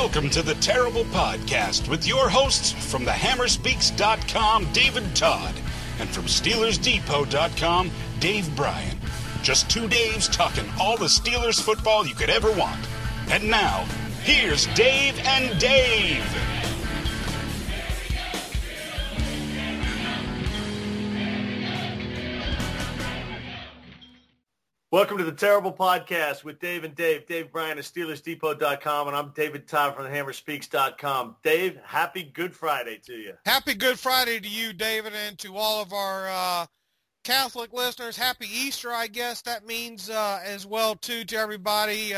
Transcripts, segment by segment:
Welcome to the Terrible Podcast with your hosts from thehammerspeaks.com, David Todd, and from SteelersDepot.com, Dave Bryan. Just two Daves talking all the Steelers football you could ever want. And now, here's Dave and Dave. Welcome to the Terrible Podcast with Dave and Dave. Dave Bryan of SteelersDepot.com, and I'm David Todd from thehammerspeaks.com. Dave, happy Good Friday to you. Happy Good Friday to you, David, and to all of our Catholic listeners. Happy Easter, I guess that means as well, too, to everybody.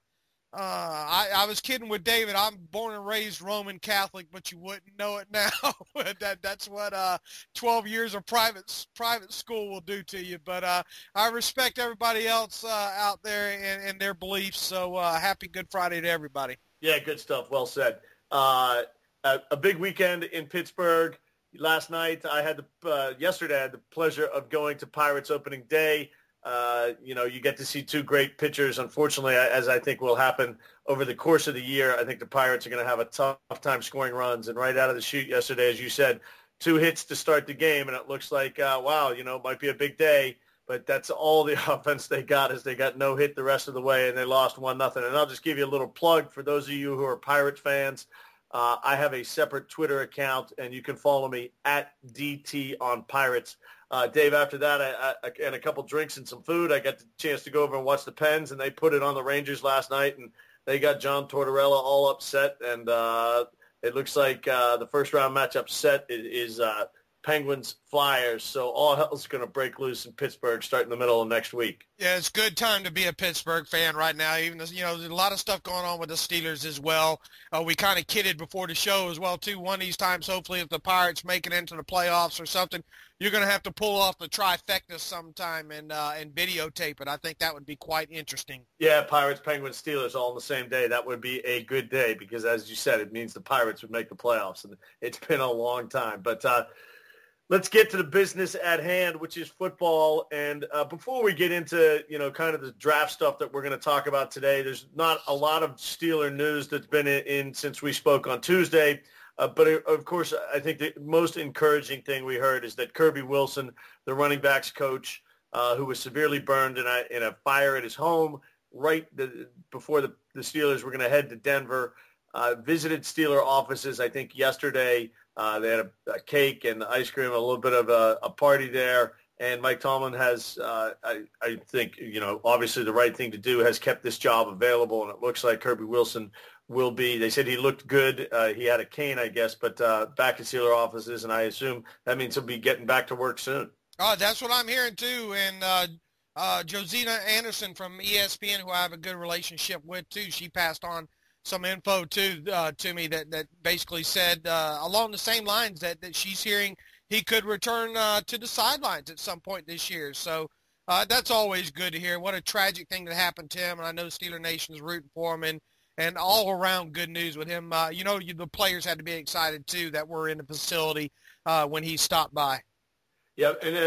I was kidding with David. I'm born and raised Roman Catholic, but you wouldn't know it now. That's what 12 years of private school will do to you. But I respect everybody else out there and their beliefs. So happy Good Friday to everybody. Yeah, good stuff. Well said. A big weekend in Pittsburgh. Last night, yesterday I had the pleasure of going to Pirates opening day. You get to see two great pitchers. Unfortunately, as I think will happen over the course of the year, I think the Pirates are going to have a tough time scoring runs. And right out of the chute yesterday, as you said, 2 hits to start the game, and it looks like, it might be a big day. But that's all the offense they got is they got no hit the rest of the way, and they lost 1-0. And I'll just give you a little plug for those of you who are Pirate fans. I have a separate Twitter account, and you can follow me at DT on Pirates. Dave, after that, and a couple drinks and some food, I got the chance to go over and watch the Pens, and they put it on the Rangers last night, and they got John Tortorella all upset, and it looks like the first-round matchup set is Penguins-Flyers, so all hell's going to break loose in Pittsburgh starting the middle of next week. Yeah, it's a good time to be a Pittsburgh fan right now. Even there's a lot of stuff going on with the Steelers as well. We kind of kidded before the show as well, too. One of these times, hopefully, if the Pirates make it into the playoffs or something, you're going to have to pull off the trifecta sometime and videotape it. I think that would be quite interesting. Yeah, Pirates, Penguins, Steelers all on the same day. That would be a good day because, as you said, it means the Pirates would make the playoffs. And it's been a long time. But let's get to the business at hand, which is football. And before we get into, kind of the draft stuff that we're going to talk about today, there's not a lot of Steeler news that's been in since we spoke on Tuesday. But, of course, I think the most encouraging thing we heard is that Kirby Wilson, the running backs coach, who was severely burned in a fire at his home before the Steelers were going to head to Denver, visited Steeler offices, I think, yesterday. They had a cake and ice cream, a little bit of a party there. And Mike Tomlin has, I think, obviously the right thing to do, has kept this job available. And it looks like Kirby Wilson will be. They said he looked good. He had a cane, I guess, but back at Steeler offices. And I assume that means he'll be getting back to work soon. That's what I'm hearing, too. And Josina Anderson from ESPN, who I have a good relationship with, too, she passed on some info to me that basically said along the same lines that she's hearing he could return to the sidelines at some point this year. So that's always good to hear. What a tragic thing that happened to him, and I know Steeler Nation is rooting for him, and all around good news with him. The players had to be excited too that were in the facility when he stopped by. Yeah, and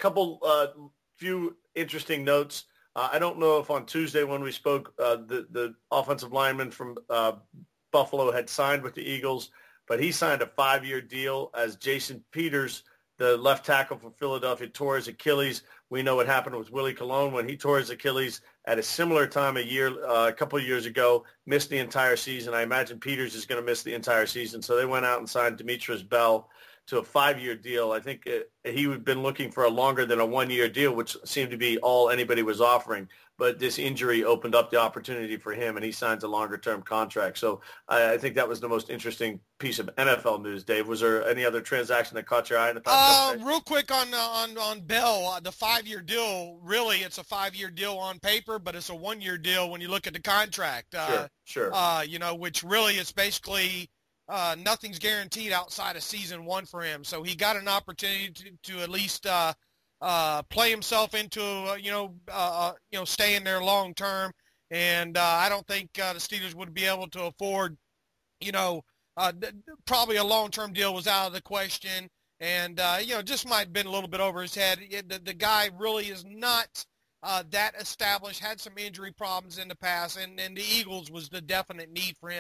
a few interesting notes. I don't know if on Tuesday when we spoke, the offensive lineman from Buffalo had signed with the Eagles, but he signed a 5-year deal as Jason Peters, the left tackle for Philadelphia, tore his Achilles. We know what happened with Willie Colon when he tore his Achilles at a similar time a couple of years ago, missed the entire season. I imagine Peters is going to miss the entire season. So they went out and signed Demetrius Bell to a 5-year deal. I think he had been looking for a longer than a 1-year deal, which seemed to be all anybody was offering. But this injury opened up the opportunity for him, and he signs a longer-term contract. So I think that was the most interesting piece of NFL news, Dave. Was there any other transaction that caught your eye in the past? Real quick on Bell, the 5-year deal, really it's a 5-year deal on paper, but it's a 1-year deal when you look at the contract. Sure. Which really is basically nothing's guaranteed outside of season 1 for him. So he got an opportunity to at least play himself into, staying there long term. And I don't think the Steelers would be able to afford, probably a long-term deal was out of the question. And, just might have been a little bit over his head. The guy really is not that established, had some injury problems in the past, and the Eagles was the definite need for him.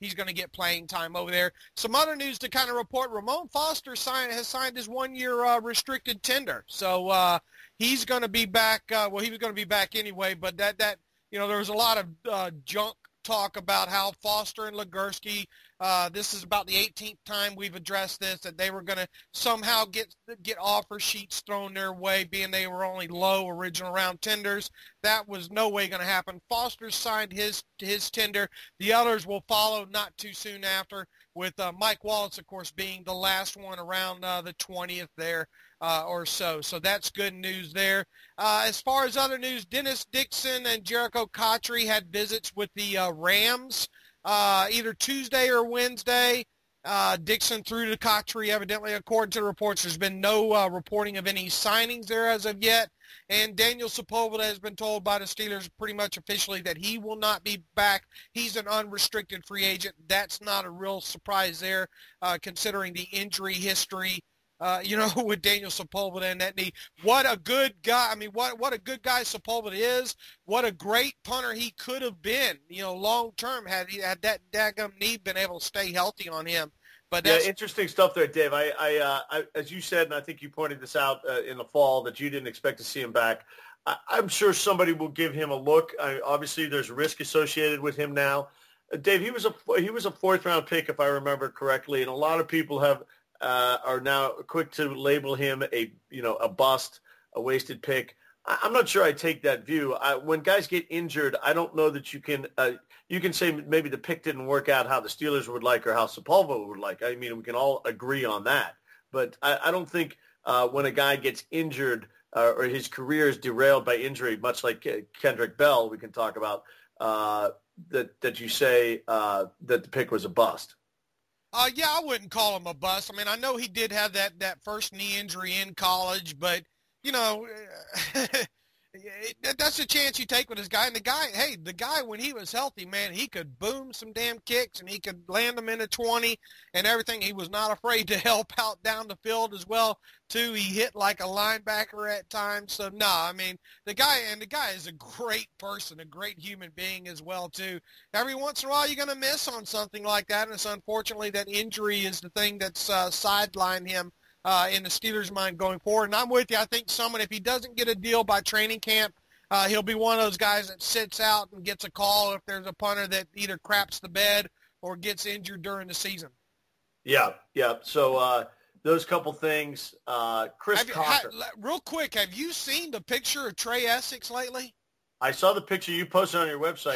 he's going to get playing time over there. Some other news to kind of report: Ramon Foster has signed his 1-year restricted tender, so he's going to be back. Well, he was going to be back anyway, but that there was a lot of junk talk about how Foster and Legursky, this is about the 18th time we've addressed this, that they were going to somehow get offer sheets thrown their way, being they were only low original round tenders. That was no way going to happen. Foster signed his tender. The others will follow not too soon after, with Mike Wallace, of course, being the last one around the 20th there or so. So that's good news there. As far as other news, Dennis Dixon and Jericho Cotchery had visits with the Rams either Tuesday or Wednesday. Dixon threw to Cotchery, evidently, according to the reports. There's been no reporting of any signings there as of yet. And Daniel Sepulveda has been told by the Steelers pretty much officially that he will not be back. He's an unrestricted free agent. That's not a real surprise there, considering the injury history, with Daniel Sepulveda and that knee. What a good guy. I mean, what a good guy Sepulveda is. What a great punter he could have been, long term, had that daggum knee been able to stay healthy on him. But that's interesting stuff there, Dave. I as you said, and I think you pointed this out in the fall, that you didn't expect to see him back. I'm sure somebody will give him a look. Obviously, there's risk associated with him now. Dave, he was a fourth-round pick, if I remember correctly, and a lot of people are now quick to label him a bust, a wasted pick. I'm not sure I take that view. When guys get injured, I don't know that you can say maybe the pick didn't work out how the Steelers would like or how Sepulveda would like. I mean, we can all agree on that. But I don't think when a guy gets injured or his career is derailed by injury, much like Kendrick Bell, we can talk about, that you say that the pick was a bust. Yeah, I wouldn't call him a bust. I mean, I know he did have that first knee injury in college, but, that's a chance you take with this guy. And the guy, when he was healthy, man, he could boom some damn kicks and he could land them in a 20 and everything. He was not afraid to help out down the field as well, too. He hit like a linebacker at times. So, no, I mean, the guy is a great person, a great human being as well, too. Every once in a while you're going to miss on something like that, and it's unfortunately that injury is the thing that's sidelined him in the Steelers' mind going forward. And I'm with you. I think if he doesn't get a deal by training camp, he'll be one of those guys that sits out and gets a call if there's a punter that either craps the bed or gets injured during the season. Yeah. So those couple things. Chris Cocker. Real quick, have you seen the picture of Trey Essex lately? I saw the picture you posted on your website.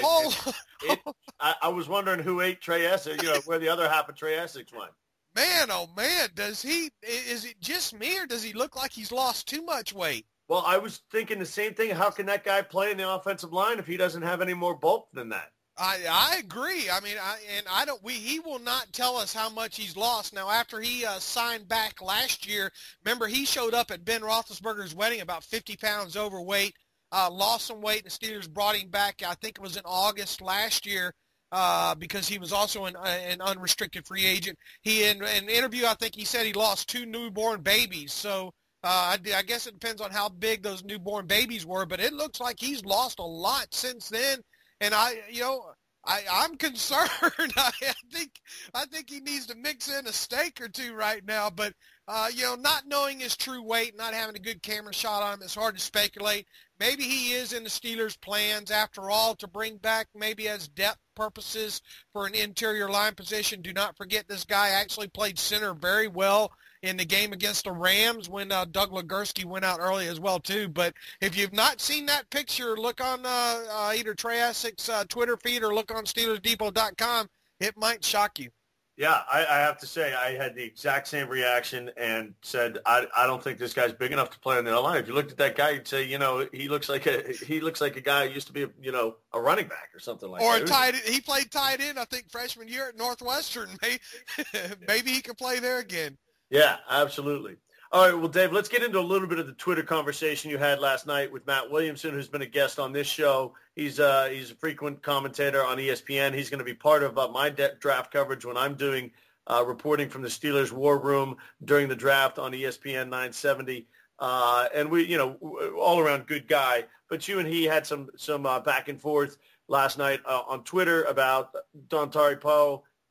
I was wondering who ate Trey Essex, where the other half of Trey Essex went. Man, oh man, is it just me, or does he look like he's lost too much weight? Well, I was thinking the same thing. How can that guy play in the offensive line if he doesn't have any more bulk than that? I agree. I mean, he will not tell us how much he's lost. Now, after he signed back last year, remember he showed up at Ben Roethlisberger's wedding about 50 pounds overweight, lost some weight, and the Steelers brought him back, I think it was in August last year, because he was also an unrestricted free agent. In an interview, I think he said he lost 2 newborn babies. So I guess it depends on how big those newborn babies were, but it looks like he's lost a lot since then. And I'm concerned. I think he needs to mix in a steak or two right now. But not knowing his true weight, not having a good camera shot on him, it's hard to speculate. Maybe he is in the Steelers' plans after all to bring back maybe as depth purposes for an interior line position. Do not forget this guy actually played center very well in the game against the Rams when Doug Legursky went out early as well, too. But if you've not seen that picture, look on either Trey Essex Twitter feed or look on SteelersDepot.com. It might shock you. Yeah, I have to say I had the exact same reaction and said I don't think this guy's big enough to play on the line. If you looked at that guy, you'd say he looks like a guy who used to be a running back or something like that. Or tight. He played tight end, I think, freshman year at Northwestern. Maybe he could play there again. Yeah, absolutely. All right, well, Dave, let's get into a little bit of the Twitter conversation you had last night with Matt Williamson, who's been a guest on this show. He's a frequent commentator on ESPN. He's going to be part of my draft coverage when I'm doing reporting from the Steelers War Room during the draft on ESPN 970. And we, all around good guy. But you and he had some back and forth last night on Twitter about Dontari Poe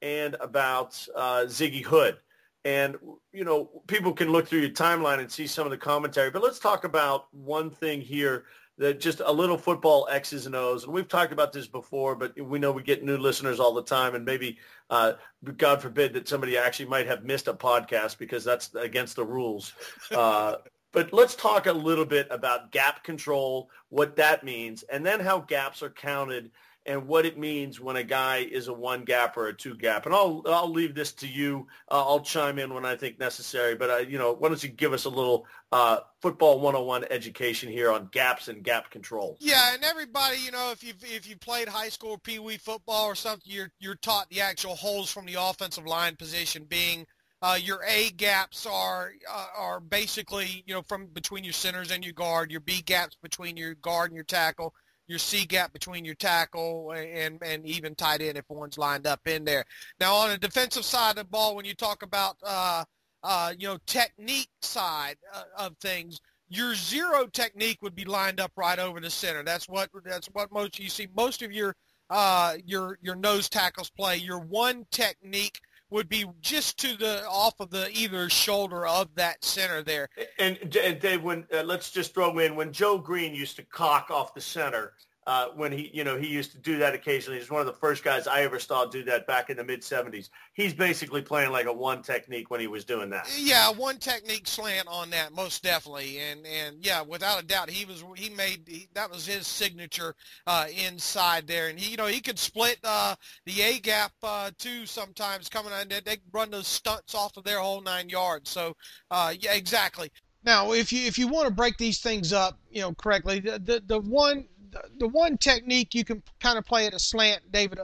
and about Ziggy Hood. And, you know, people can look through your timeline and see some of the commentary. But let's talk about one thing here, that just a little football X's and O's. And we've talked about this before, but we know we get new listeners all the time. And maybe, God forbid, that somebody actually might have missed a podcast because that's against the rules. But let's talk a little bit about gap control, what that means, and then how gaps are counted and what it means when a guy is a one gap or a two gap. And I'll leave this to you. I'll chime in when I think necessary. But, why don't you give us a little football 101 education here on gaps and gap control? Yeah, and everybody, if you played high school Pee Wee football or something, you're taught the actual holes from the offensive line position being your A gaps are basically, from between your centers and your guard. Your B gaps between your guard and your tackle. Your C gap between your tackle and even tight end if one's lined up in there. Now, on the defensive side of the ball, when you talk about, technique side of things, your zero technique would be lined up right over the center. That's what most you see. Most of your nose tackles play. Your one technique would be just off of the either shoulder of that center there. And Dave, when let's just throw in when Joe Green used to cock off the center, when he used to do that occasionally. He's one of the first guys I ever saw do that back in the mid-'70s. He's basically playing like a one technique when he was doing that. Yeah, one technique slant on that, most definitely. And yeah, without a doubt, that was his signature inside there. And he could split the A gap too sometimes coming on. They run those stunts off of their whole 9 yards. So yeah, exactly. Now, if you want to break these things up, correctly, the one technique you can kind of play at a slant, David,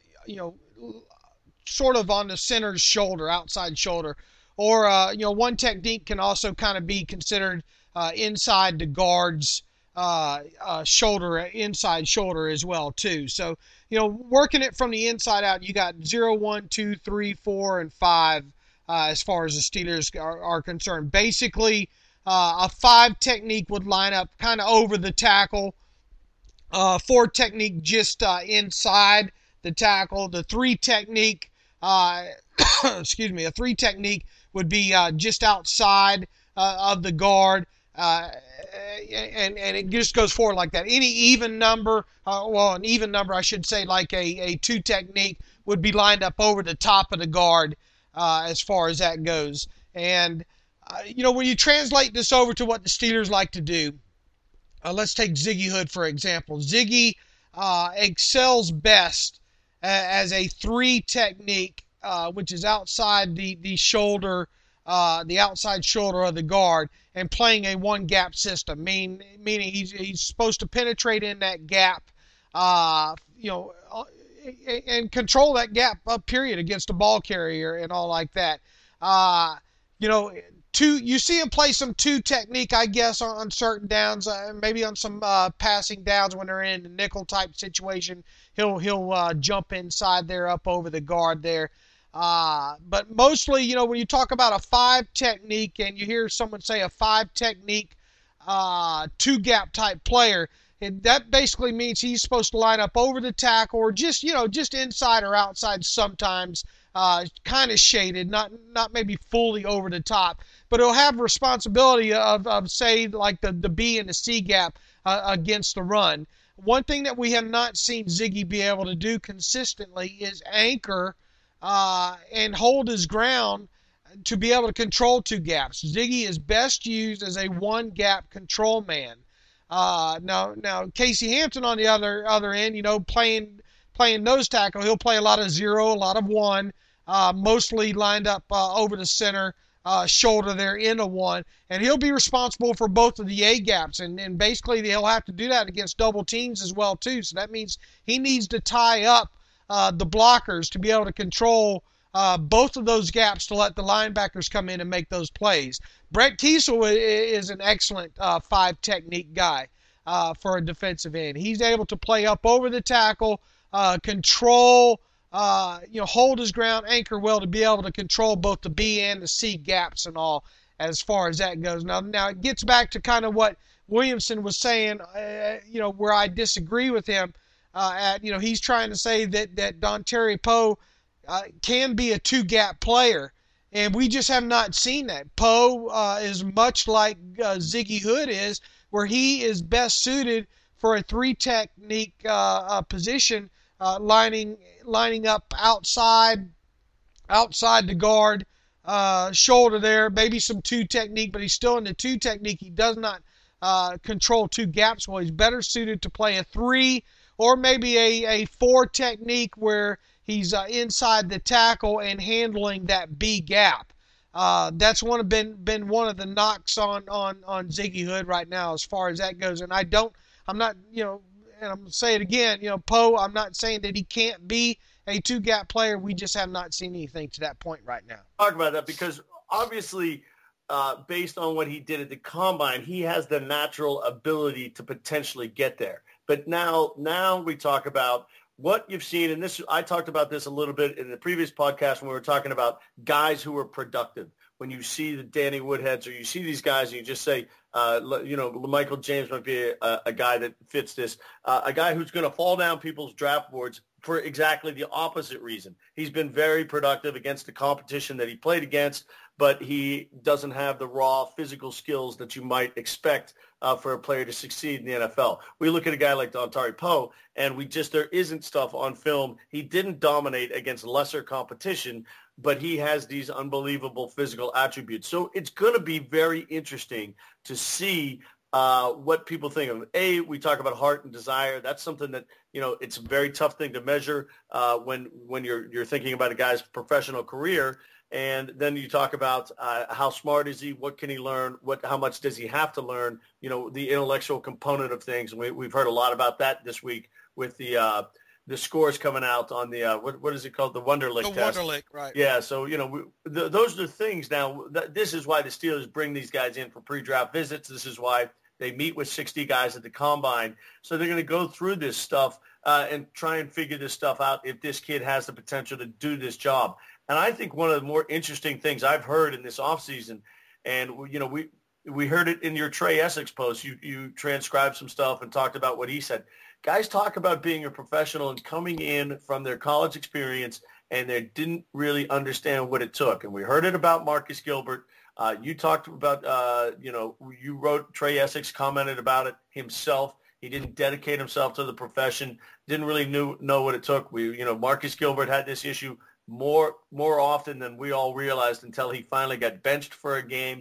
sort of on the center's shoulder, outside shoulder. Or, one technique can also kind of be considered inside the guard's shoulder, inside shoulder as well, too. So, working it from the inside out, you got 0, 1, 2, 3, 4, and 5 as far as the Steelers are concerned. Basically, a 5 technique would line up kind of over the tackle. 4 technique just inside the tackle. The 3 technique, a 3 technique would be just outside of the guard, and it just goes forward like that. Any even number, an even number, I should say, like a 2 technique would be lined up over the top of the guard as far as that goes. And, when you translate this over to what the Steelers like to do, let's take Ziggy Hood, for example. Ziggy excels best as a 3 technique, which is outside the shoulder, the outside shoulder of the guard, and playing a one-gap system, meaning he's supposed to penetrate in that gap, and control that gap up period against a ball carrier and all like that. You see him play some 2 technique, I guess, on certain downs, maybe on some passing downs when they're in a nickel type situation. He'll jump inside there up over the guard there. But mostly, when you talk about a 5 technique and you hear someone say a 5 technique 2 gap type player, that basically means he's supposed to line up over the tackle or just inside or outside sometimes, kind of shaded, not maybe fully over the top. But he'll have responsibility of say, like the B and the C gap against the run. One thing that we have not seen Ziggy be able to do consistently is anchor and hold his ground to be able to control 2 gaps. Ziggy is best used as a 1-gap control man. Now Casey Hampton on the other end, playing nose tackle, he'll play a lot of 0, a lot of 1, mostly lined up over the center. Shoulder there in a 1, and he'll be responsible for both of the A gaps, and basically he'll have to do that against double teams as well too. So that means he needs to tie up the blockers to be able to control both of those gaps to let the linebackers come in and make those plays. Brett Kiesel is an excellent 5 technique guy for a defensive end. He's able to play up over the tackle, control. Hold his ground, anchor well to be able to control both the B and the C gaps and all as far as that goes. Now it gets back to kind of what Williamson was saying, where I disagree with him. He's trying to say that Dontari Poe can be a two-gap player. And we just have not seen that. Poe is much like Ziggy Hood is, where he is best suited for a three-technique position, lining up outside the guard, shoulder there, maybe some two technique, but he's still in the two technique. He does not control two gaps well. He's better suited to play a three or maybe a four technique where he's inside the tackle and handling that B gap. That's been one of the knocks on Ziggy Hood right now as far as that goes. And I'm not, and I'm going to say it again, Poe, I'm not saying that he can't be a two-gap player. We just have not seen anything to that point right now. Talk about that because obviously based on what he did at the Combine, he has the natural ability to potentially get there. But now we talk about what you've seen, and this I talked about this a little bit in the previous podcast when we were talking about guys who are productive. When you see the Danny Woodheads or you see these guys and you just say, Michael James might be a guy that fits this, a guy who's going to fall down people's draft boards for exactly the opposite reason. He's been very productive against the competition that he played against, but he doesn't have the raw physical skills that you might expect for a player to succeed in the NFL. We look at a guy like Dontari Poe, and there isn't stuff on film. He didn't dominate against lesser competition, but he has these unbelievable physical attributes. So it's going to be very interesting to see what people think of. We talk about heart and desire. That's something that, it's a very tough thing to measure when you're thinking about a guy's professional career. And then you talk about how smart is he? What can he learn? How much does he have to learn? The intellectual component of things. We've heard a lot about that this week with the scores coming out on the what is it called? The Wonderlic test. The Wonderlic, right? Yeah. So those are the things. Now this is why the Steelers bring these guys in for pre-draft visits. This is why they meet with 60 guys at the Combine. So they're going to go through this stuff and try and figure this stuff out if this kid has the potential to do this job. And I think one of the more interesting things I've heard in this offseason, and we heard it in your Trey Essex post. You transcribed some stuff and talked about what he said. Guys talk about being a professional and coming in from their college experience, and they didn't really understand what it took. And we heard it about Marcus Gilbert. You talked about, you wrote, Trey Essex commented about it himself. He didn't dedicate himself to the profession, didn't really know what it took. Marcus Gilbert had this issue more often than we all realized until he finally got benched for a game.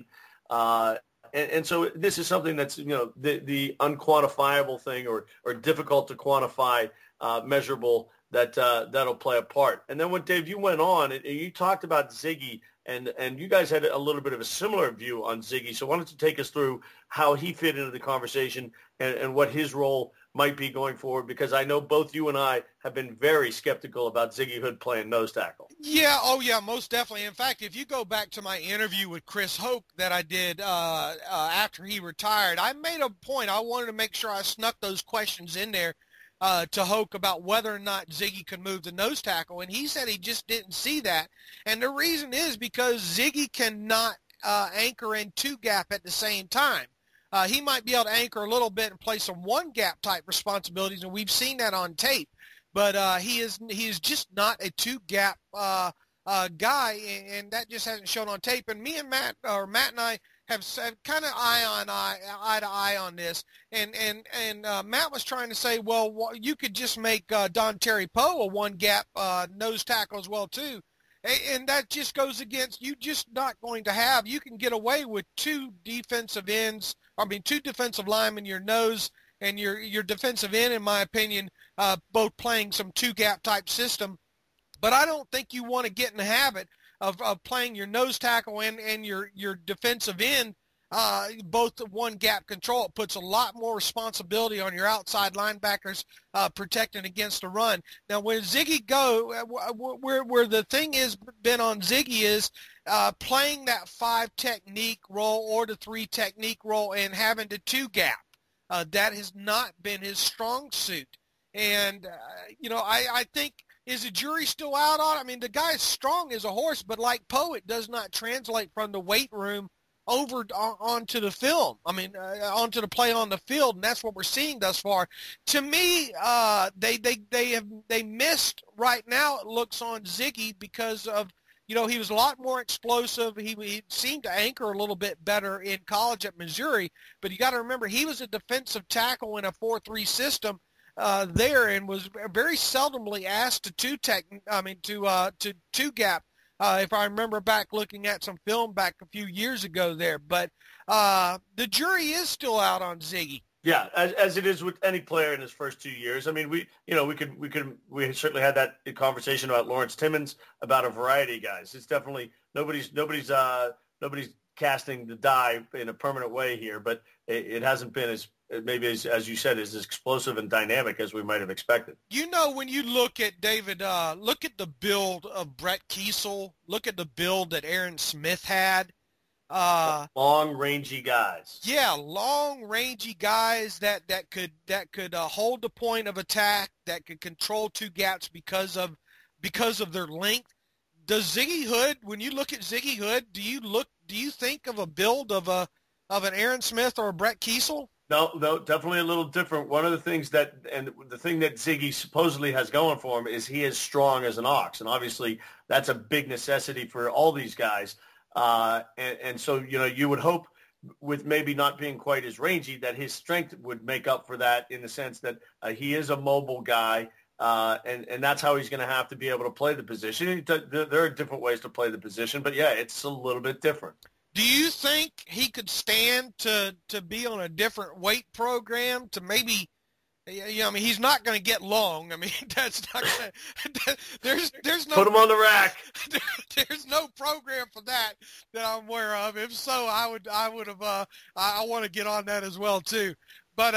And so this is something that's, the unquantifiable thing or difficult to quantify, measurable, that'll play a part. And then when, Dave, you went on and you talked about Ziggy, and you guys had a little bit of a similar view on Ziggy. So why don't you take us through how he fit into the conversation and what his role might be going forward? Because I know both you and I have been very skeptical about Ziggy Hood playing nose tackle. Yeah, most definitely. In fact, if you go back to my interview with Chris Hoke that I did after he retired, I made a point. I wanted to make sure I snuck those questions in there to Hoke about whether or not Ziggy could move the nose tackle, and he said he just didn't see that. And the reason is because Ziggy cannot anchor in two gap at the same time. He might be able to anchor a little bit and play some one gap type responsibilities, and we've seen that on tape. But he is just not a two gap guy, and that just hasn't shown on tape. And Matt and I have kind of eye to eye on this. And Matt was trying to say, well, you could just make Dontari Poe a one gap nose tackle as well too. And that just goes against you just not going to have. You can get away with two defensive linemen, your nose and your defensive end, in my opinion, both playing some two-gap type system. But I don't think you want to get in the habit of playing your nose tackle and your defensive end both one-gap control. It puts a lot more responsibility on your outside linebackers protecting against the run. Now, where Ziggy where the thing has been on Ziggy is playing that 5 technique role or the 3 technique role and having the 2-gap. That has not been his strong suit. And, I think, is the jury still out on it? I mean, the guy's strong as a horse, but like Poe, it does not translate from the weight room onto the film. I mean, onto the play on the field, and that's what we're seeing thus far. To me, they missed right now. It looks on Ziggy because of, he was a lot more explosive. He seemed to anchor a little bit better in college at Missouri, but you got to remember he was a defensive tackle in a 4-3 system there, and was very seldomly asked to two gap. If I remember back looking at some film back a few years ago there. But the jury is still out on Ziggy. Yeah, as it is with any player in his first 2 years. I mean, we certainly had that conversation about Lawrence Timmons, about a variety of guys. It's definitely nobody's casting the die in a permanent way here, but it hasn't been as you said, as explosive and dynamic as we might have expected. When you look at David, look at the build of Brett Kiesel, look at the build that Aaron Smith had. Long, rangy guys. Yeah, long, rangy guys that could hold the point of attack, that could control two gaps because of their length. Does Ziggy Hood, when you look at Ziggy Hood, do you think of a build of an Aaron Smith or a Brett Kiesel? No, definitely a little different. One of the things the thing that Ziggy supposedly has going for him is he is strong as an ox, and obviously that's a big necessity for all these guys. And so you would hope, with maybe not being quite as rangy, that his strength would make up for that, in the sense that he is a mobile guy, and that's how he's going to have to be able to play the position. There are different ways to play the position, but yeah, it's a little bit different. Do you think he could stand to be on a different weight program to maybe, he's not going to get long. I mean, that's not going to, there's no. Put him on the rack. There's no program for that I'm aware of. If so, I would have, I want to get on that as well too. But,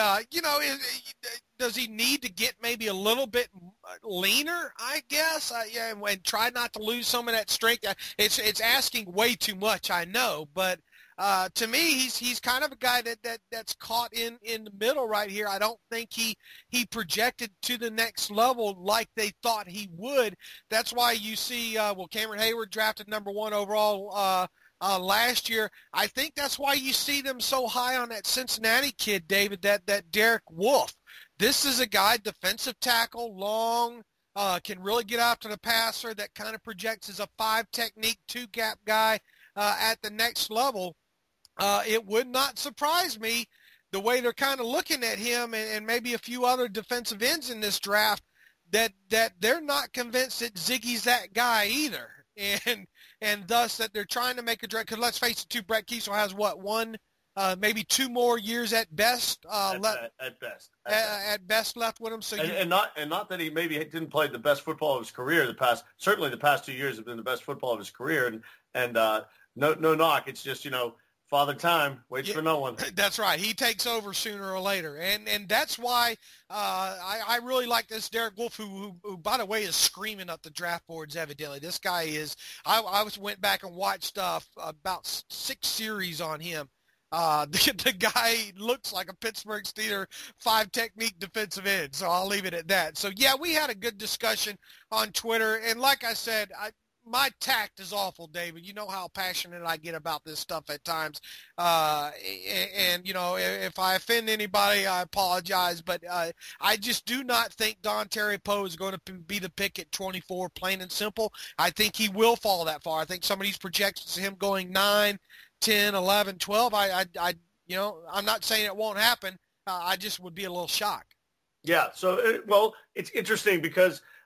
does he need to get maybe a little bit leaner, I guess, and try not to lose some of that strength? It's asking way too much, I know, but to me, he's kind of a guy that's caught in the middle right here. I don't think he projected to the next level like they thought he would. That's why you see, Cameron Hayward drafted number 1 overall last year. I think that's why you see them so high on that Cincinnati kid, David, that Derek Wolfe. This is a guy, defensive tackle, long, can really get after the passer, that kind of projects as a 5 technique, 2-gap guy at the next level. It would not surprise me the way they're kind of looking at him and maybe a few other defensive ends in this draft, that they're not convinced that Ziggy's that guy either. And thus that they're trying to make a draft, because let's face it too, Brett Kiesel has one, maybe 2 more years at best. At best left with him. So not that he maybe didn't play the best football of his career. The past 2 years have been the best football of his career, and no knock. It's just Father Time waits for no one. That's right. He takes over sooner or later, and that's why I really like this Derek Wolfe, who by the way is screaming up the draft boards. Evidently, this guy is. I went back and watched about 6 series on him. The guy looks like a Pittsburgh Steeler 5 technique defensive end. So I'll leave it at that. So yeah, we had a good discussion on Twitter, and like I said, my tact is awful, David. You know how passionate I get about this stuff at times. And if I offend anybody, I apologize. But I just do not think Dontari Poe is going to be the pick at 24, plain and simple. I think he will fall that far. I think some of these projections of him going 9, 10, 11, 12, I'm not saying it won't happen. I just would be a little shocked. Yeah. So, it's interesting because –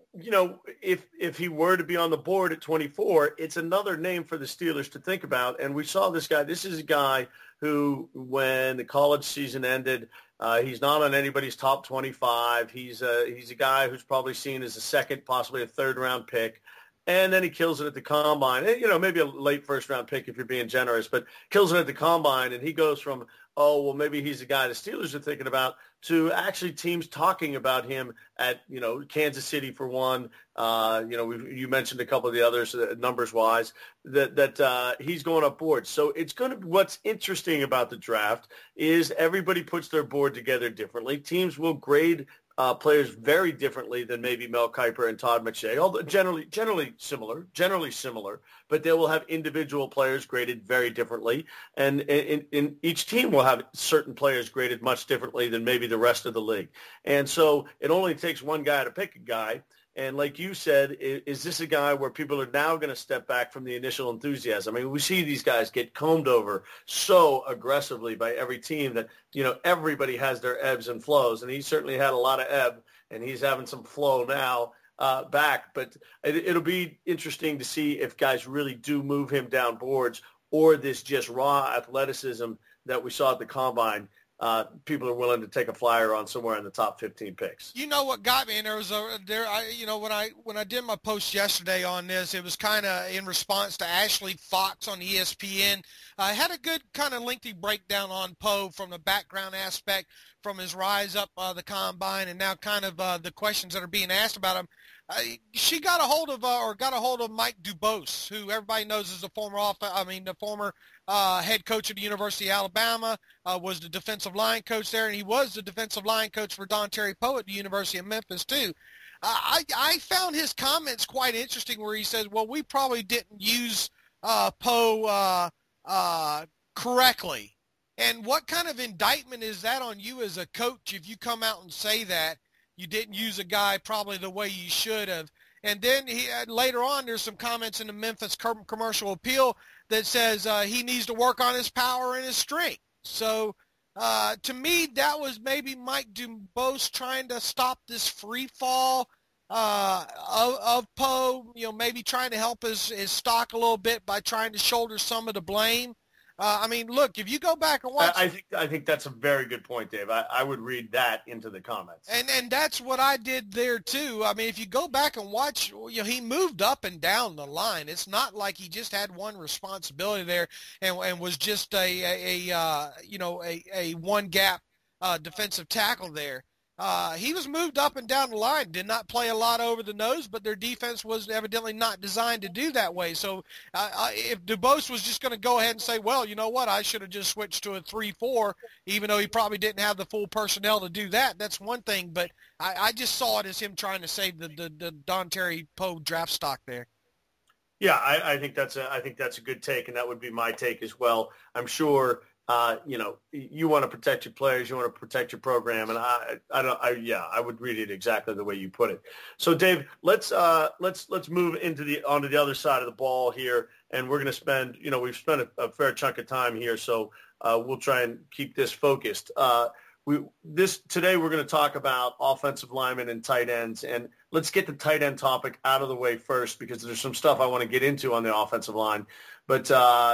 if he were to be on the board at 24, it's another name for the Steelers to think about. And we saw this guy. This is a guy who, when the college season ended, he's not on anybody's top 25. He's a guy who's probably seen as a second, possibly a third-round pick. And then he kills it at the combine. Maybe a late first-round pick if you're being generous, but kills it at the combine. And he goes from, maybe he's the guy the Steelers are thinking about, to actually teams talking about him at, Kansas City for one. You mentioned a couple of the others numbers-wise that he's going up board. So what's interesting about the draft is everybody puts their board together differently. Teams will grade players very differently than maybe Mel Kiper and Todd McShay, although generally similar, but they will have individual players graded very differently. And in each team will have certain players graded much differently than maybe the rest of the league. And so it only takes one guy to pick a guy. And like you said, is this a guy where people are now going to step back from the initial enthusiasm? I mean, we see these guys get combed over so aggressively by every team that, everybody has their ebbs and flows. And he certainly had a lot of ebb, and he's having some flow now back. But it'll be interesting to see if guys really do move him down boards, or this just raw athleticism that we saw at the Combine. People are willing to take a flyer on somewhere in the top 15 picks. You know what got me? And when I did my post yesterday on this, it was kind of in response to Ashley Fox on ESPN. I had a good kind of lengthy breakdown on Poe from the background aspect, from his rise up the Combine, and now kind of the questions that are being asked about him. She got a hold of Mike Dubose, who everybody knows is the former head coach at the University of Alabama, was the defensive line coach there, and he was the defensive line coach for Don Terry Poe at the University of Memphis too. I found his comments quite interesting, where he says, well, we probably didn't use Poe correctly. And what kind of indictment is that on you as a coach if you come out and say that you didn't use a guy probably the way you should have? And then later on, there's some comments in the Memphis Commercial Appeal that says he needs to work on his power and his strength. So to me, that was maybe Mike Dubose trying to stop this free fall of Poe, maybe trying to help his stock a little bit by trying to shoulder some of the blame. Look, if you go back and watch... I think that's a very good point, Dave. I would read that into the comments. And that's what I did there, too. I mean, if you go back and watch, he moved up and down the line. It's not like he just had one responsibility there and was just a one-gap defensive tackle there. He was moved up and down the line, did not play a lot over the nose, but their defense was evidently not designed to do that way. So if Dubose was just going to go ahead and say, well, you know what, I should have just switched to a 3-4, even though he probably didn't have the full personnel to do that, that's one thing. But I just saw it as him trying to save the Don Terry Poe draft stock there. Yeah, I think that's a good take, and that would be my take as well. I'm sure you want to protect your players, you want to protect your program, and I would read it exactly the way you put it. So, Dave, let's move onto the other side of the ball here, and we're going to spend, we've spent a fair chunk of time here, so we'll try and keep this focused. Today we're going to talk about offensive linemen and tight ends, and let's get the tight end topic out of the way first, because there's some stuff I want to get into on the offensive line. But,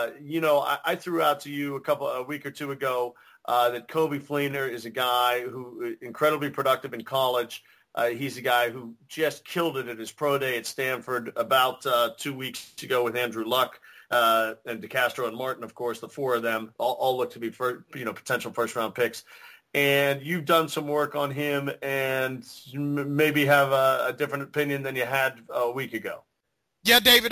I threw out to you a week or two ago that Coby Fleener is a guy who incredibly productive in college. He's a guy who just killed it at his pro day at Stanford about 2 weeks ago with Andrew Luck and DeCastro and Martin, of course. The four of them all look to be potential first-round picks. And you've done some work on him and maybe have a different opinion than you had a week ago. Yeah, David,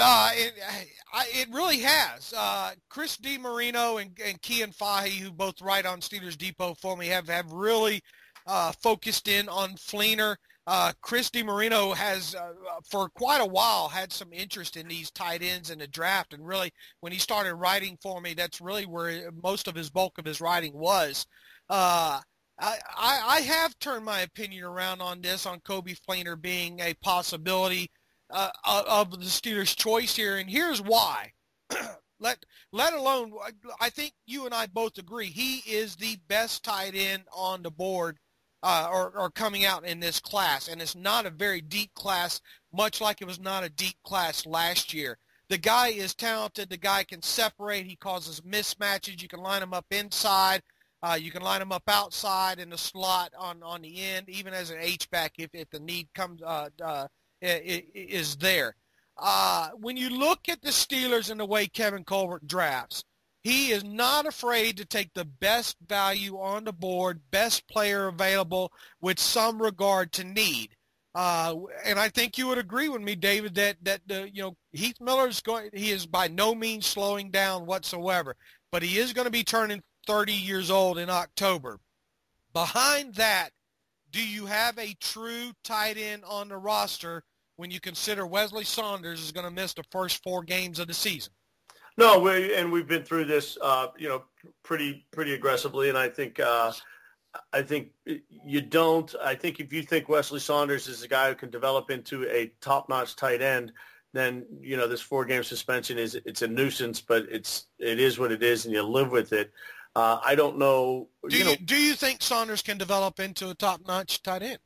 it really has. Chris DiMarino and Kian Fahy, who both write on Steelers Depot for me, have really focused in on Fleener. Chris DiMarino has, for quite a while, had some interest in these tight ends in the draft. And really, when he started writing for me, that's really where most of his bulk of his writing was. I have turned my opinion around on this, on Coby Fleener being a possibility of the Steelers' choice here, and here's why. Let alone, I think you and I both agree, he is the best tight end on the board or coming out in this class, and it's not a very deep class, much like it was not a deep class last year. The guy is talented. The guy can separate. He causes mismatches. You can line him up inside. You can line him up outside in the slot on the end, even as an H-back if the need comes is there. When you look at the Steelers and the way Kevin Colbert drafts, he is not afraid to take the best value on the board, best player available with some regard to need. And I think you would agree with me, David, that Heath Miller's he is by no means slowing down whatsoever, but he is going to be turning 30 years old in October. Behind that, do you have a true tight end on the roster when you consider Wesley Saunders is going to miss the first 4 games of the season? No, we've been through this, pretty aggressively, and I think you don't. I think if you think Wesley Saunders is a guy who can develop into a top-notch tight end, then this 4-game suspension it's a nuisance, but it is what it is, and you live with it. I don't know. Do you think Saunders can develop into a top-notch tight end?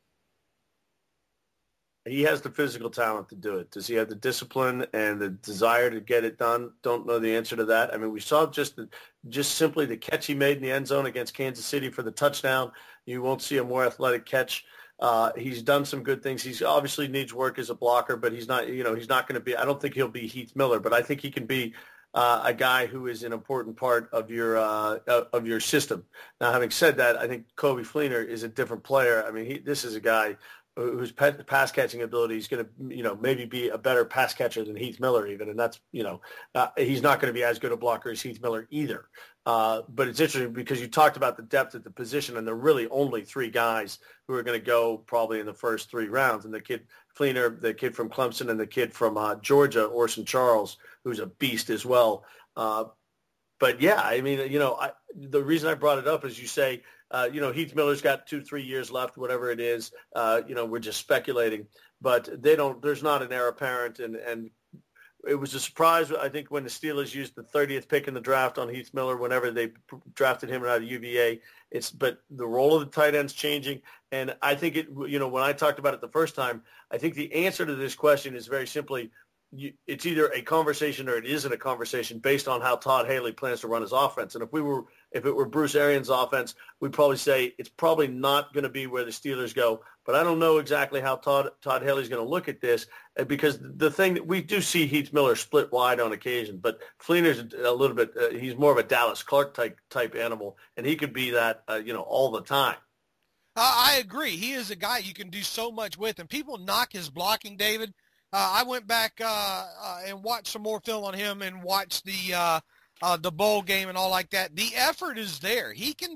He has the physical talent to do it. Does he have the discipline and the desire to get it done? Don't know the answer to that. I mean, we saw just simply the catch he made in the end zone against Kansas City for the touchdown. You won't see a more athletic catch. He's done some good things. He's obviously needs work as a blocker, but he's not going to be. I don't think he'll be Heath Miller, but I think he can be a guy who is an important part of your system. Now, having said that, I think Coby Fleener is a different player. I mean, this is a guy whose pass catching ability is going to, maybe be a better pass catcher than Heath Miller even. And that's, he's not going to be as good a blocker as Heath Miller either. But it's interesting because you talked about the depth at the position, and there are really only 3 guys who are going to go probably in the first 3 rounds. And the kid Fleener, the kid from Clemson, and the kid from Georgia, Orson Charles, who's a beast as well. But yeah, I mean, the reason I brought it up is you say, Heath Miller's got 2-3 years left, whatever it is. We're just speculating, but there's not an heir apparent. And it was a surprise, I think, when the Steelers used the 30th pick in the draft on Heath Miller whenever they drafted him out of UVA. But the role of the tight end's changing. And I think when I talked about it the first time, I think the answer to this question is very simply, it's either a conversation or it isn't a conversation based on how Todd Haley plans to run his offense. And if it were Bruce Arians' offense, we'd probably say it's probably not going to be where the Steelers go. But I don't know exactly how Todd Haley's going to look at this, because the thing that we do see Heath Miller split wide on occasion, but Fleener's a little bit he's more of a Dallas Clark type animal, and he could be that all the time. I agree. He is a guy you can do so much with, and people knock his blocking, David. I went back and watched some more film on him and watched the bowl game and all like that. The effort is there. He can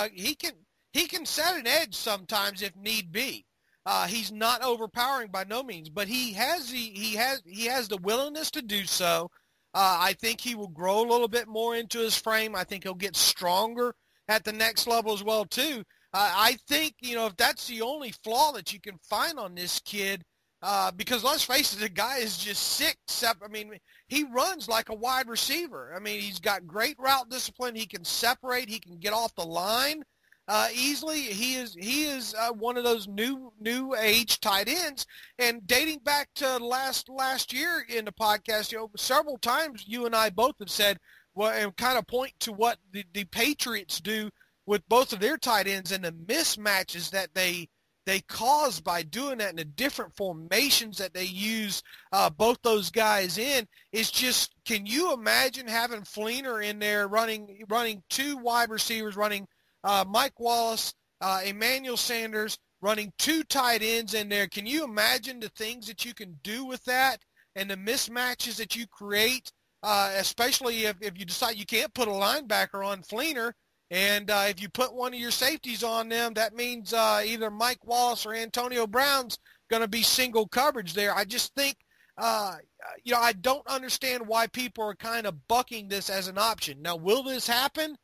set an edge sometimes if need be. He's not overpowering by no means, but he has the willingness to do so. I think he will grow a little bit more into his frame. I think he'll get stronger at the next level as well too. I think if that's the only flaw that you can find on this kid. Because let's face it, the guy is just sick. I mean, he runs like a wide receiver. I mean, he's got great route discipline. He can separate. He can get off the line easily. He is one of those new age tight ends. And dating back to last year in the podcast, several times you and I both have said, well, and kind of point to what the Patriots do with both of their tight ends and the mismatches that they cause by doing that, and the different formations that they use both those guys in is just, can you imagine having Fleener in there running 2 wide receivers, running Mike Wallace, Emmanuel Sanders, running 2 tight ends in there? Can you imagine the things that you can do with that and the mismatches that you create, especially if you decide you can't put a linebacker on Fleener? And if you put one of your safeties on them, that means either Mike Wallace or Antonio Brown's going to be single coverage there. I just think, I don't understand why people are kind of bucking this as an option. Now, will this happen?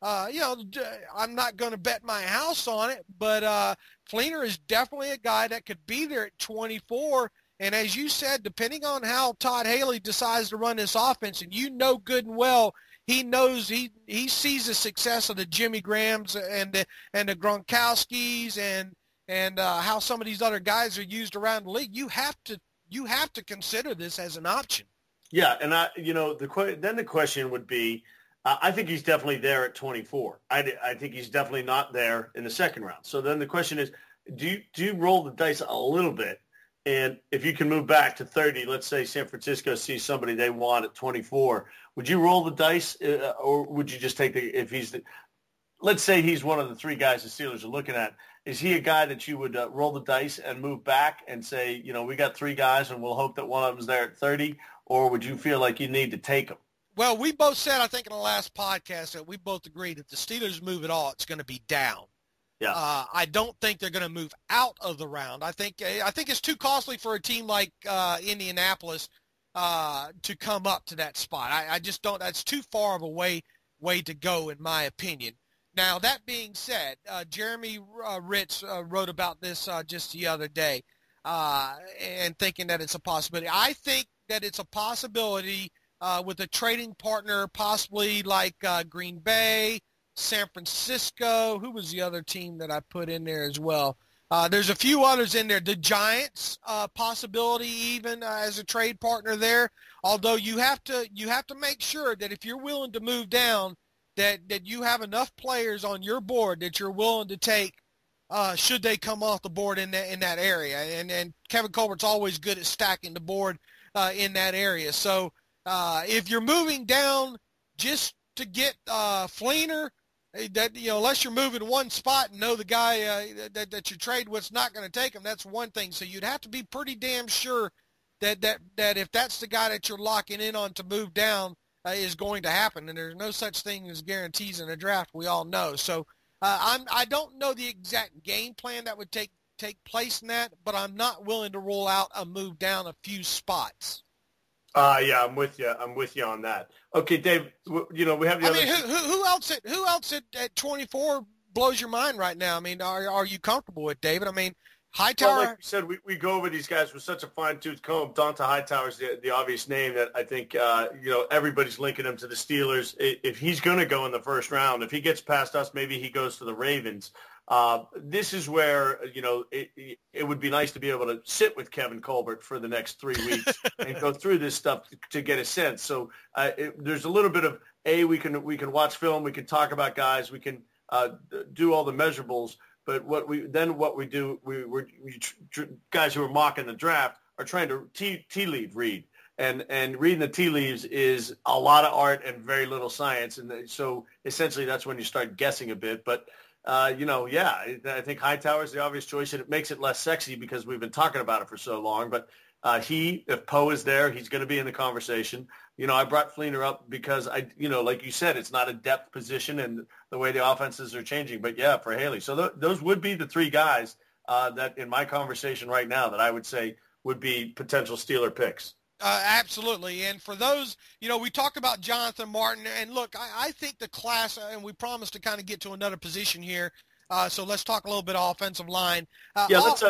I'm not going to bet my house on it, but Fleener is definitely a guy that could be there at 24. And as you said, depending on how Todd Haley decides to run this offense, and good and well, he knows he sees the success of the Jimmy Grahams and the Gronkowskis and how some of these other guys are used around the league. You have to consider this as an option. Yeah, and the question would be, I think he's definitely there at 24. I think he's definitely not there in the second round. So then the question is, do you roll the dice a little bit? And if you can move back to 30, let's say San Francisco sees somebody they want at 24, would you roll the dice, or would you just take let's say he's one of the 3 guys the Steelers are looking at. Is he a guy that you would roll the dice and move back and say, we got 3 guys and we'll hope that one of them's there at 30, or would you feel like you need to take them? Well, we both said, I think in the last podcast, that we both agreed if the Steelers move at all, it's going to be down. Yeah. I don't think they're going to move out of the round. I think it's too costly for a team like Indianapolis to come up to that spot. I just don't. That's too far of a way to go, in my opinion. Now, that being said, Jeremy Ritz wrote about this just the other day, and thinking that it's a possibility. I think that it's a possibility with a trading partner, possibly like Green Bay, San Francisco. Who was the other team that I put in there as well? There's a few others in there. The Giants, possibility even as a trade partner there. Although you have to make sure that if you're willing to move down, that you have enough players on your board that you're willing to take should they come off the board in that area. And Kevin Colbert's always good at stacking the board in that area. So if you're moving down just to get Fleener, that unless you're moving one spot and know the guy that you trade with's not going to take him, that's one thing. So you'd have to be pretty damn sure that if that's the guy that you're locking in on to move down is going to happen. And there's no such thing as guarantees in a draft, we all know. So I don't know the exact game plan that would take place in that, but I'm not willing to rule out a move down a few spots. Yeah, I'm with you. I'm with you on that. Okay, Dave. We have the other. I mean, who else at 24 blows your mind right now? I mean, are you comfortable with, David? I mean, Hightower. Well, like we said, we go over these guys with such a fine-tooth comb. Donta Hightower's the obvious name that I think everybody's linking him to the Steelers. If he's going to go in the first round, if he gets past us, maybe he goes to the Ravens. This is where, it would be nice to be able to sit with Kevin Colbert for the next 3 weeks and go through this stuff to get a sense. So there's a little bit of, we can watch film, we can talk about guys, we can do all the measurables. But what we do, guys who are mocking the draft are trying to tea leaf read. And reading the tea leaves is a lot of art and very little science. And so essentially that's when you start guessing a bit. But I think Hightower is the obvious choice, and it makes it less sexy because we've been talking about it for so long. But if Poe is there, he's going to be in the conversation. I brought Fleener up because like you said, it's not a depth position and the way the offenses are changing. But yeah, for Haley. So those would be the three guys that in my conversation right now that I would say would be potential Steeler picks. Absolutely. And for those, we talked about Jonathan Martin, and look, I think the class, and we promised to kind of get to another position here. So let's talk a little bit of offensive line. Let's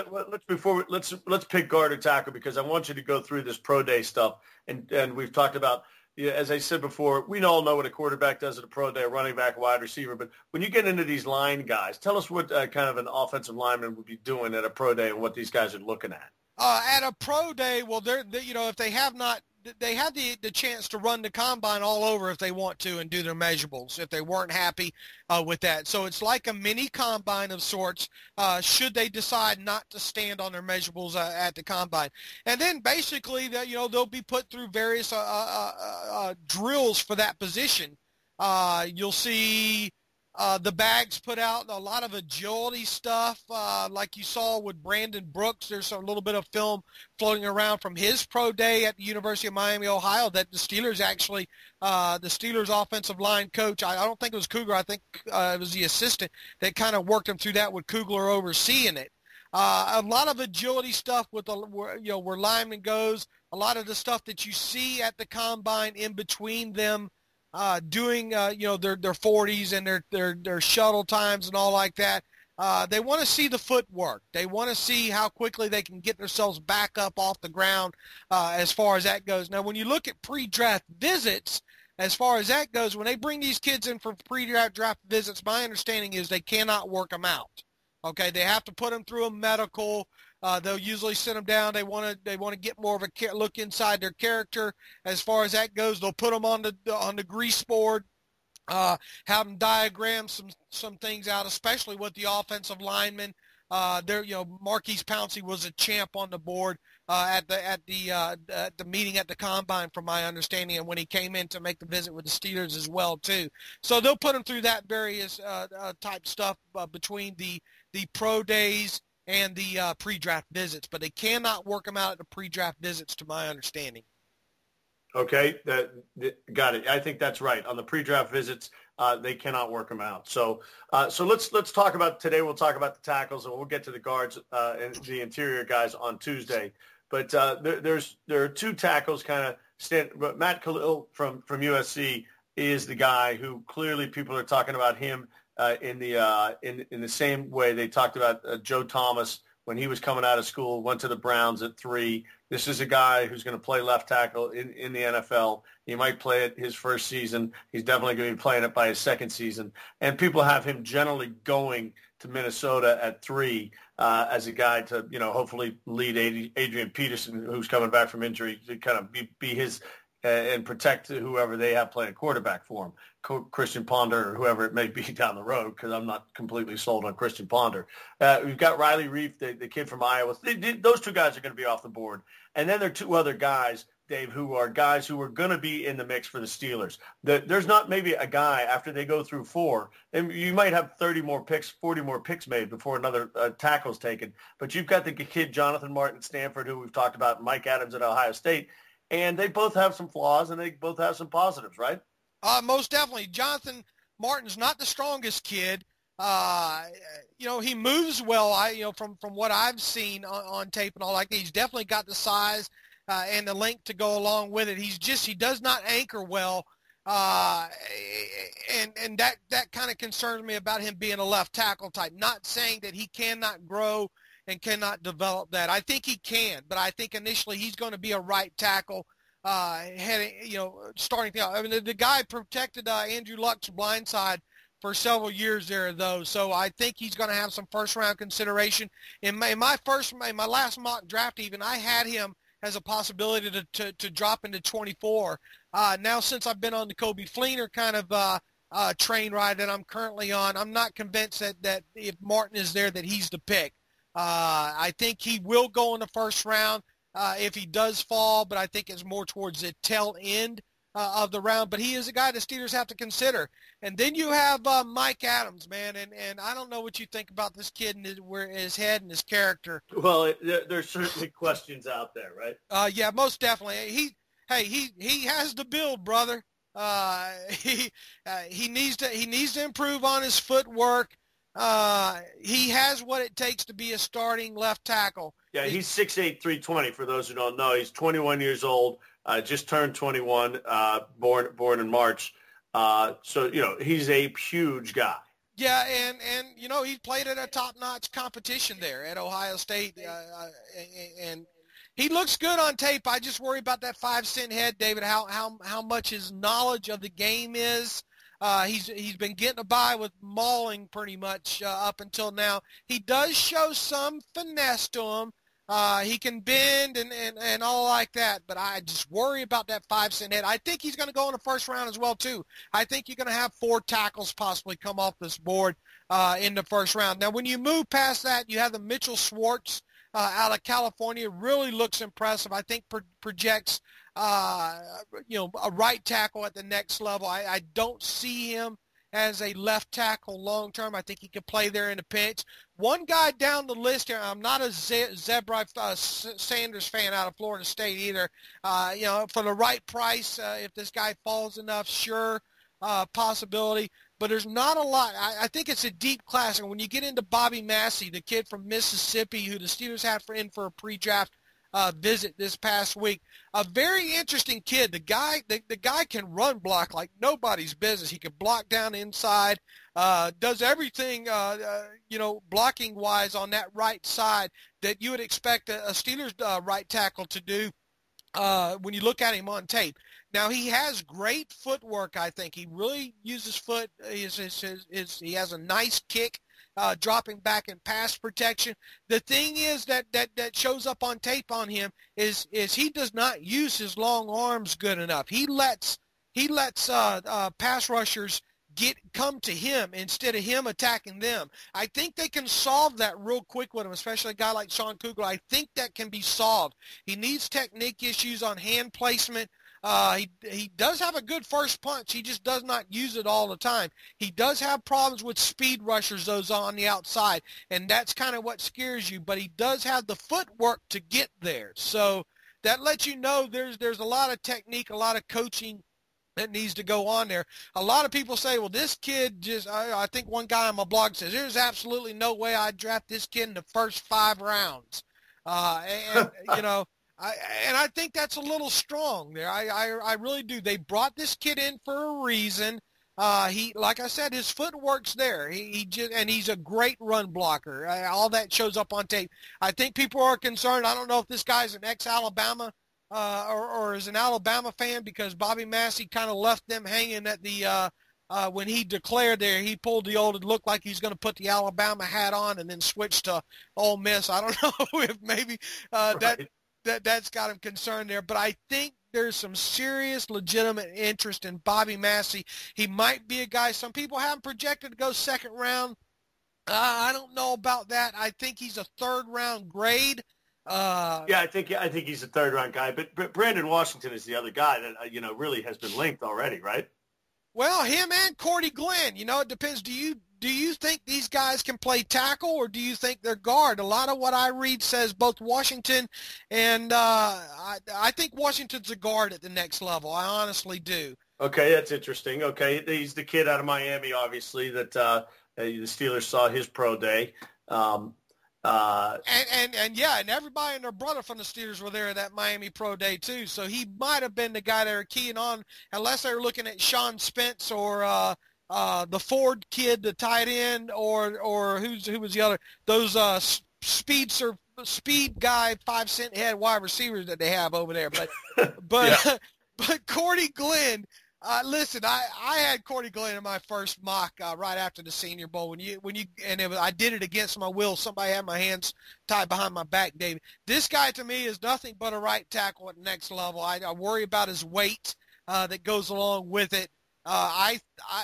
pick guard or tackle, because I want you to go through this pro day stuff. And we've talked about, as I said before, we all know what a quarterback does at a pro day, a running back, wide receiver. But when you get into these line guys, tell us what kind of an offensive lineman would be doing at a pro day and what these guys are looking at. At a pro day, well, if they have not, they have the chance to run the combine all over if they want to and do their measurables if they weren't happy with that. So it's like a mini combine of sorts should they decide not to stand on their measurables at the combine. And then basically, they'll be put through various drills for that position. You'll see the bags put out a lot of agility stuff, like you saw with Brandon Brooks. There's a little bit of film floating around from his pro day at the University of Miami, Ohio, that the Steelers actually, the Steelers offensive line coach, I don't think it was Kugler, I think it was the assistant that kind of worked him through that with Kugler overseeing it. A lot of agility stuff with where lineman goes, a lot of the stuff that you see at the combine in between them, doing their 40s and their shuttle times and all like that. They want to see the footwork. They want to see how quickly they can get themselves back up off the ground as far as that goes. Now, when you look at pre-draft visits, as far as that goes, when they bring these kids in for pre-draft visits, my understanding is they cannot work them out. Okay, they have to put them through a medical. They'll usually sit them down. They want to get more of a look inside their character. As far as that goes, they'll put them on the grease board, have them diagram some things out, especially with the offensive linemen. Marquise Pouncey was a champ on the board at the meeting at the combine, from my understanding, and when he came in to make the visit with the Steelers as well too. So they'll put them through that various type stuff between the pro days and the pre-draft visits, but they cannot work them out at the pre-draft visits, to my understanding. Okay, got it. I think that's right. On the pre-draft visits, they cannot work him out. So let's talk about today. We'll talk about the tackles, and we'll get to the guards and the interior guys on Tuesday. But there are two tackles kind of stand. But Matt Khalil from USC is the guy who clearly people are talking about him in the same way they talked about Joe Thomas when he was coming out of school, went to the Browns at 3. This is a guy who's going to play left tackle in the NFL. He might play it his first season. He's definitely going to be playing it by his second season. And people have him generally going to Minnesota at 3 as a guy to, hopefully lead Adrian Peterson, who's coming back from injury, to kind of be his and protect whoever they have playing quarterback for him, Christian Ponder or whoever it may be down the road, because I'm not completely sold on Christian Ponder. We've got Riley Reif, the kid from Iowa. Those two guys are going to be off the board. And then there are two other guys, Dave, who are guys who are going to be in the mix for the Steelers. There's not maybe a guy after they go through 4, and you might have 30 more picks, 40 more picks made before another tackle's taken. But you've got the kid Jonathan Martin at Stanford, who we've talked about, Mike Adams at Ohio State. And they both have some flaws, and they both have some positives, right? Most definitely. Jonathan Martin's not the strongest kid. He moves well. From what I've seen on tape and all like that, he's definitely got the size and the length to go along with it. He does not anchor well, and that kind of concerns me about him being a left tackle type. Not saying that he cannot grow and cannot develop that. I think he can, but I think initially he's going to be a right tackle starting thing. I mean, the guy protected Andrew Luck's blind side for several years there, though, so I think he's going to have some first-round consideration. In my last mock draft even, I had him as a possibility to drop into 24. Now, since I've been on the Coby Fleener kind of train ride that I'm currently on, I'm not convinced that if Martin is there that he's the pick. I think he will go in the first round if he does fall, but I think it's more towards the tail end of the round. But he is a guy the Steelers have to consider. And then you have Mike Adams, man, and I don't know what you think about this kid and his head and his character. Well, there's certainly questions out there, right? Yeah, most definitely. He has the build, brother. He needs to improve on his footwork. He has what it takes to be a starting left tackle. Yeah, he's 6'8", 320 for those who don't know. He's 21 years old, just turned 21, born in March. So he's a huge guy. Yeah, and he played at a top-notch competition there at Ohio State, and he looks good on tape. I just worry about that 5-cent head, David, how much his knowledge of the game is. He's been getting by with mauling pretty much up until now. He does show some finesse to him. He can bend and all like that, but I just worry about that 5-cent head. I think he's going to go in the first round as well, too. I think you're going to have 4 tackles possibly come off this board in the first round. Now, when you move past that, you have the Mitchell Schwartz out of California. Really looks impressive. I think projects a right tackle at the next level. I don't see him as a left tackle long term. I think he could play there in a pinch. One guy down the list here, I'm not a Zebra Sanders fan out of Florida State either. For the right price, if this guy falls enough, sure, possibility. But there's not a lot. I think it's a deep class. And when you get into Bobby Massey, the kid from Mississippi who the Steelers had for a pre-draft visit this past week, a very interesting kid. The guy can run block like nobody's business. He can block down inside, does everything, blocking wise on that right side that you would expect a Steelers right tackle to do when you look at him on tape. Now, he has great footwork, I think. He really uses foot. He has a nice kick, dropping back in pass protection. The thing is that shows up on tape on him is he does not use his long arms good enough. He lets pass rushers come to him instead of him attacking them. I think they can solve that real quick with him, especially a guy like Sean Kugler. I think that can be solved. He needs technique issues on hand placement. He does have a good first punch. He just does not use it all the time. He does have problems with speed rushers, those on the outside, and that's kind of what scares you. But he does have the footwork to get there. So that lets you know there's a lot of technique, a lot of coaching that needs to go on there. A lot of people say, well, this kid just, I think one guy on my blog says, there's absolutely no way I'd draft this kid in the first 5 rounds. You know, I think that's a little strong there. I really do. They brought this kid in for a reason. He, like I said, his footwork's there. And he's a great run blocker. All that shows up on tape. I think people are concerned. I don't know if this guy's an ex-Alabama or is an Alabama fan, because Bobby Massey kind of left them hanging at the when he declared there. He pulled the old, it looked like he's going to put the Alabama hat on and then switch to Ole Miss. I don't know if maybe that's got him concerned there, but I think there's some serious, legitimate interest in Bobby Massey. He might be a guy some people haven't projected to go second round. I don't know about that. I think he's a third-round grade. I think he's a third-round guy. But Brandon Washington is the other guy that really has been linked already, right? Well, him and Cordy Glenn. It depends. Do you think these guys can play tackle, or do you think they're guard? A lot of what I read says both Washington and I think Washington's a guard at the next level. I honestly do. Okay, that's interesting. Okay, he's the kid out of Miami, obviously, that the Steelers saw his pro day. And everybody and their brother from the Steelers were there at that Miami Pro Day too. So he might have been the guy they were keying on, unless they were looking at Sean Spence or the Ford kid, the tight end, or who was the other? Those speed guy 5-cent head wide receivers that they have over there. But Cordy Glenn. Listen, I had Cordy Glenn in my first mock right after the Senior Bowl. I did it against my will. Somebody had my hands tied behind my back, David. This guy to me is nothing but a right tackle at the next level. I worry about his weight that goes along with it. I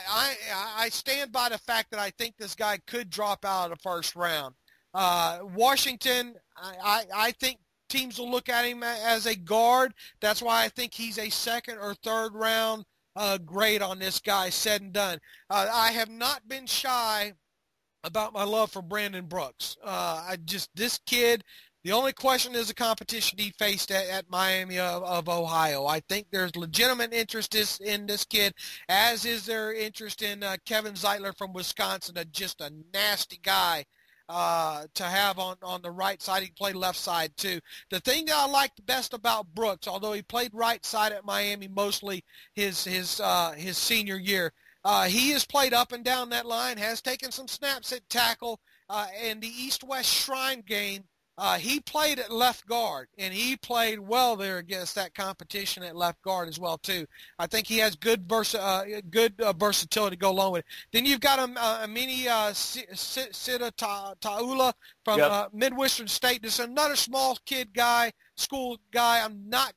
stand by the fact that I think this guy could drop out of the first round. Washington, I think teams will look at him as a guard. That's why I think he's a second or third round grade on this guy, said and done. I have not been shy about my love for Brandon Brooks. This kid, the only question is the competition he faced at Miami of Ohio. I think there's legitimate interest in this kid, as is there interest in Kevin Zeitler from Wisconsin, just a nasty guy to have on the right side. He played left side too. The thing that I liked best about Brooks, although he played right side at Miami mostly his senior year, he has played up and down that line, has taken some snaps at tackle. In the East-West Shrine game, he played at left guard, and he played well there against that competition at left guard as well too. I think he has good versatility to go along with it. Then you've got Amini Sita Taula from Midwestern State. This is another small kid guy, school guy.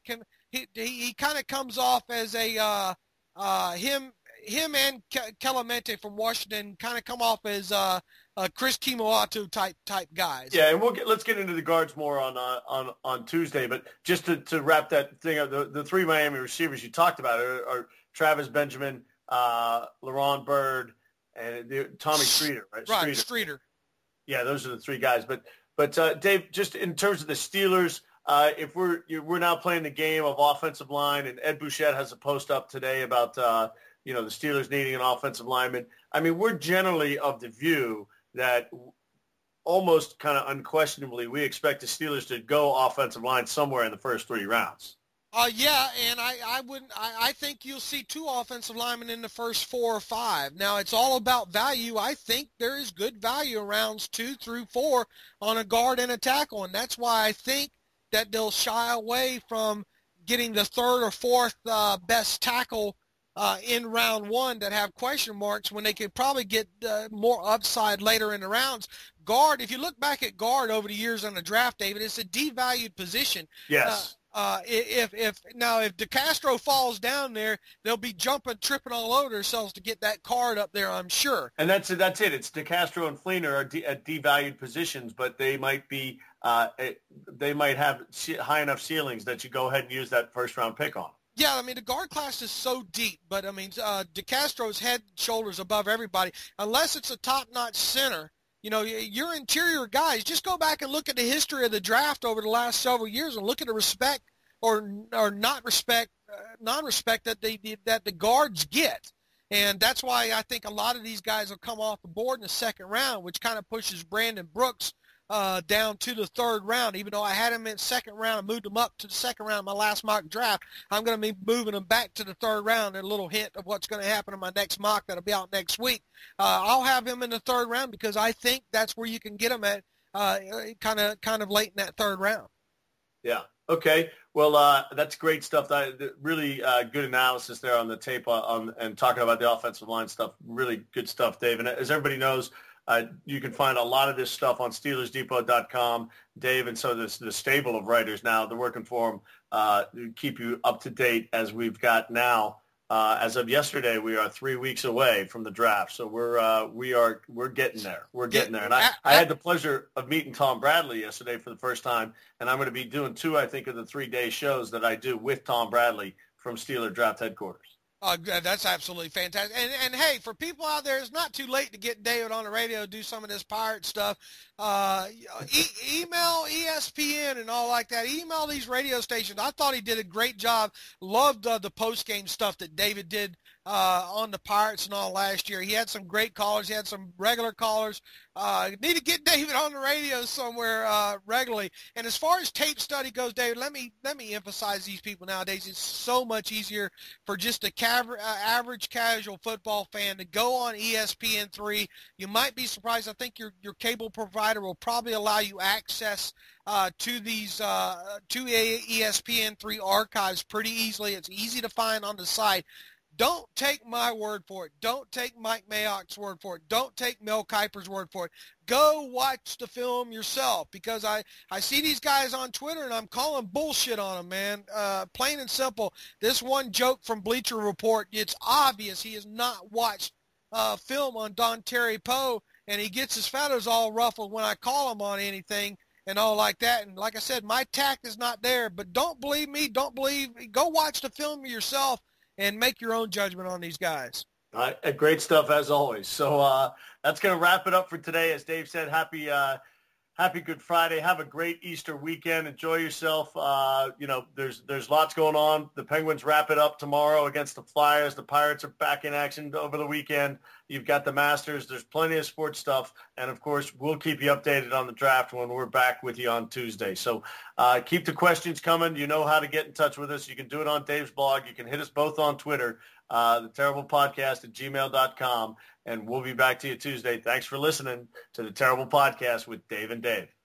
He kind of comes off as a him and Kelemete from Washington kind of come off as Chris Kimoatu type guys. Yeah, and let's get into the guards more on Tuesday. But just to wrap that thing up, the 3 Miami receivers you talked about are Travis Benjamin, LaRon Byrd, and Tommy Streeter, right? Right, Streeter. Yeah, those are the 3 guys. But Dave, just in terms of the Steelers, if we're now playing the game of offensive line, and Ed Bouchette has a post up today about the Steelers needing an offensive lineman. I mean, we're generally of the view that almost kind of unquestionably we expect the Steelers to go offensive line somewhere in the first 3 rounds. And I think you'll see 2 offensive linemen in the first 4 or 5. Now, it's all about value. I think there is good value in rounds 2 through 4 on a guard and a tackle, and that's why I think that they'll shy away from getting the 3rd or 4th best tackle in round 1 that have question marks when they could probably get more upside later in the rounds. Guard, if you look back at guard over the years on the draft, David, it's a devalued position. Yes. If DeCastro falls down there, they'll be tripping all over themselves to get that card up there, I'm sure. And that's it. It's DeCastro and Fleener are at devalued positions, but they might be they might have high enough ceilings that you go ahead and use that first round pick on. Yeah, I mean, the guard class is so deep, but, I mean, DeCastro's head and shoulders above everybody. Unless it's a top-notch center, your interior guys, just go back and look at the history of the draft over the last several years and look at the respect or not respect non-respect that the guards get. And that's why I think a lot of these guys will come off the board in the second round, which kind of pushes Brandon Brooks down to the third round. Even though I had him in second round, I moved him up to the second round in my last mock draft, I'm going to be moving him back to the third round. A little hint of what's going to happen in my next mock that'll be out next week. I'll have him in the third round because I think that's where you can get him at kind of late in that third round. Yeah. Okay. Well, that's great stuff. Really good analysis there on the tape and talking about the offensive line stuff. Really good stuff, Dave. And as everybody knows, you can find a lot of this stuff on SteelersDepot.com. Dave and so the stable of writers now, they're working for them, keep you up to date as we've got now. As of yesterday, we are 3 weeks away from the draft, so we're getting there. We're getting there. And I had the pleasure of meeting Tom Bradley yesterday for the first time, and I'm going to be doing 2, I think, of the 3-day shows that I do with Tom Bradley from Steeler Draft Headquarters. That's absolutely fantastic. And hey, for people out there, it's not too late to get David on the radio, do some of this pirate stuff. Email ESPN and all like that. Email these radio stations. I thought he did a great job. Loved the post-game stuff that David did on the Pirates and all last year. He had some great callers. He had some regular callers. Need to get David on the radio somewhere regularly. And as far as tape study goes, David, let me emphasize these people nowadays. It's so much easier for just a average casual football fan to go on ESPN3. You might be surprised. I think your cable provider will probably allow you access to these to ESPN3 archives pretty easily. It's easy to find on the site. Don't take my word for it. Don't take Mike Mayock's word for it. Don't take Mel Kiper's word for it. Go watch the film yourself, because I see these guys on Twitter and I'm calling bullshit on them, man. Plain and simple. This one joke from Bleacher Report, it's obvious he has not watched film on Dontari Poe, and he gets his feathers all ruffled when I call him on anything and all like that. And like I said, my tact is not there, but don't believe me. Go watch the film yourself and make your own judgment on these guys. Great stuff as always. So that's going to wrap it up for today. As Dave said, happy Good Friday. Have a great Easter weekend. Enjoy yourself. There's lots going on. The Penguins wrap it up tomorrow against the Flyers. The Pirates are back in action over the weekend. You've got the Masters. There's plenty of sports stuff. And, of course, we'll keep you updated on the draft when we're back with you on Tuesday. So keep the questions coming. You know how to get in touch with us. You can do it on Dave's blog. You can hit us both on Twitter, the Terrible Podcast at gmail.com. And we'll be back to you Tuesday. Thanks for listening to the Terrible Podcast with Dave and Dave.